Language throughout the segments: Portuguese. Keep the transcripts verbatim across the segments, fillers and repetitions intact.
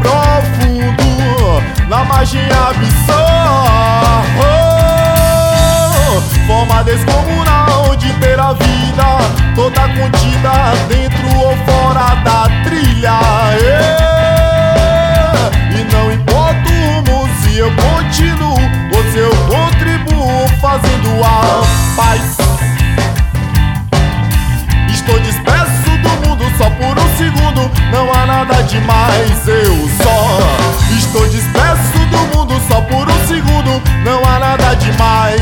profundo na margem abissal. Forma descomunal de ter a vida toda contida dentro ou fora da trilha. E não importa o rumo, se eu continuo ou se eu contribuo fazendo a paz. Estou disperso do mundo só por um segundo, não há nada demais, eu só estou disperso do mundo só por um segundo, não há nada demais.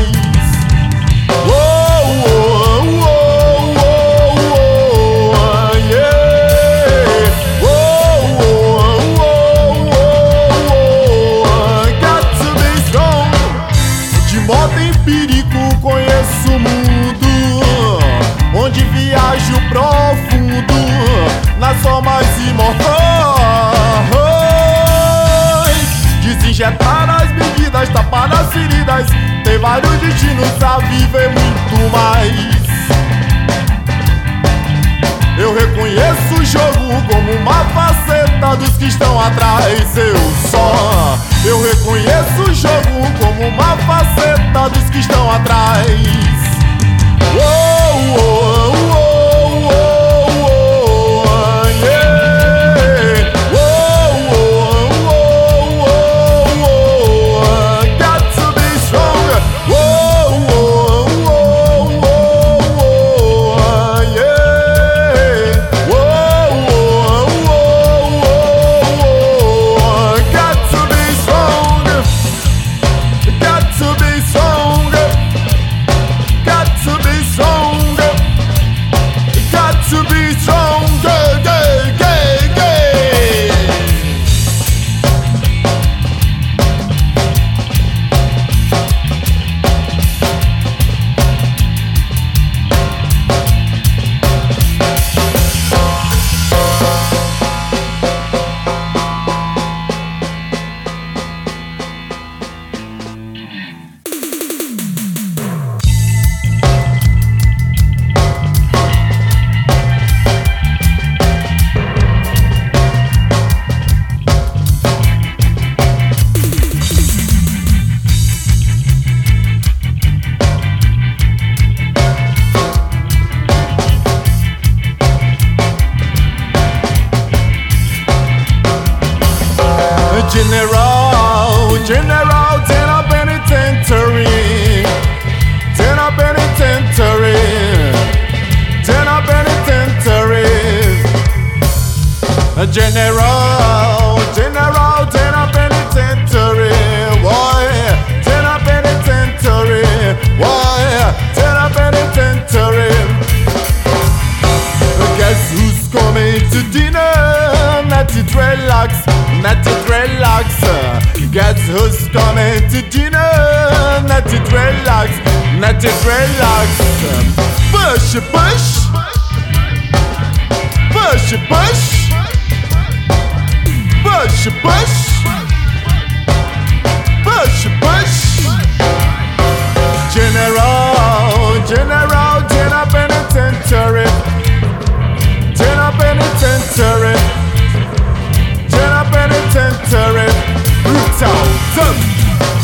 Oh, oh, oh, oh, oh, yeah. Oh, oh, oh, oh, oh, got to be strong. De modo empírico conheço o mundo, onde viajo profundo nas formas imortais. Desinjetar as medidas, tapar as feridas, ter vários destinos a viver muito mais. Eu reconheço o jogo como uma faceta dos que estão atrás. Eu só, eu reconheço o jogo como uma faceta dos que estão atrás. Oh, oh, oh, oh, oh, yeah. Oh, oh, oh, oh, oh, got to be strong. Oh, oh, oh, oh, oh, yeah. Oh, oh, oh, oh, got to be strong. Got to be strong. Got to be strong. Got to be strong. Gay, gay, gay, gay. General, General, Tena Penitentiary, Tena Penitentiary, Tena Penitentiary. General, General, Tena Penitentiary, boy, Tena Penitentiary, boy, Tena Penitentiary. Guess who's coming to dinner? Natty Dreadlocks, Natty Dreadlocks. Guess who's coming to dinner? Natty Dreadlocks, Natty Dreadlocks. Push, push, push, push, push, push, push, push. General, General, General Penitentiary, General Penitentiary, General Penitentiary. Brutal, tough.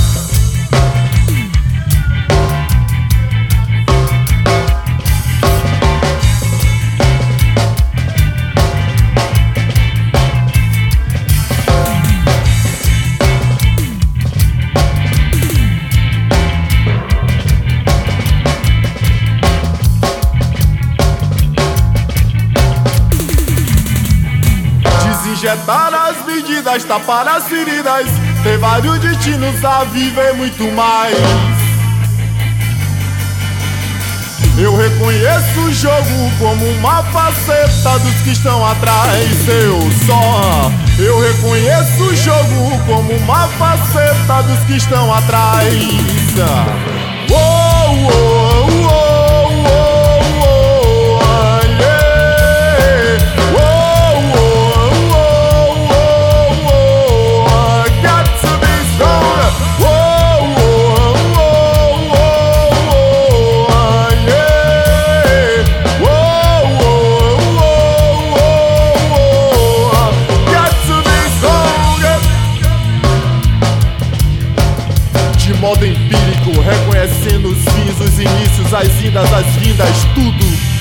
Desinjetar as medidas, tapar as feridas, ter vários destinos a viver muito mais. Eu reconheço o jogo como uma faceta dos que estão atrás. Eu só, eu reconheço o jogo como uma faceta dos que estão atrás. Oh, oh, oh, oh. Got to be strong. Imagina os fins, os inícios, as indas, as vindas, tudo.